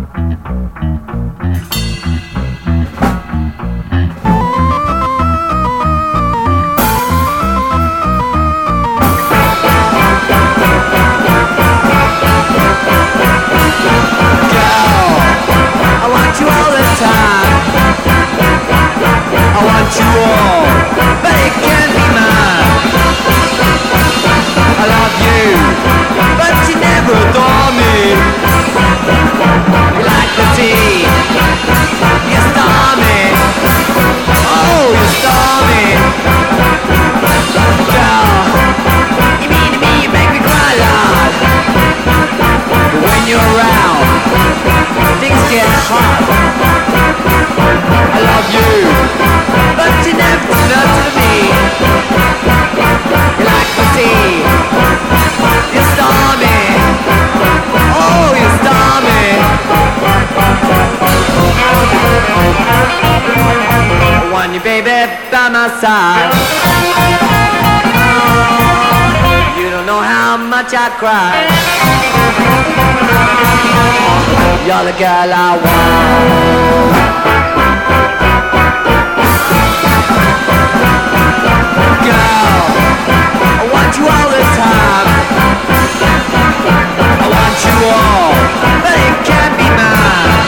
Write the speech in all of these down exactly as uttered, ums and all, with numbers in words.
I want you all, but it can't be mine. I love you, but you never adore me. You like the tea, you star me. Oh, you star me. Girl, you mean to me, you make me cry, Lord. But when you're around, things get hot. I love you, but you never nurture me. You like the sea, you star me. Oh, you star me. I want you, baby, by my side. Oh, you don't know how much I cry. You're the girl I want. Girl, I want you all the time. I want you all, but it can't be mine.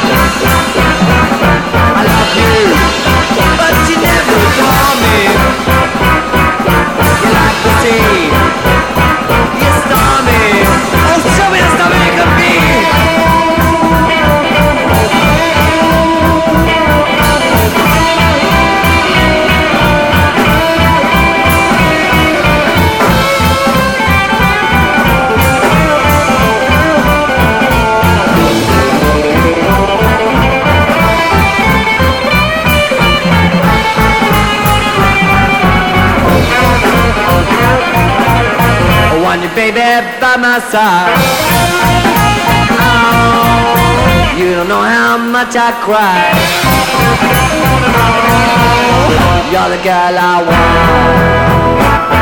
I love you, but you never adore me. You like the sea, you star me. Oh, show me the stomach of me. I want you, baby, by my side. Oh, you don't know how much I cry. Oh, you're the girl I want.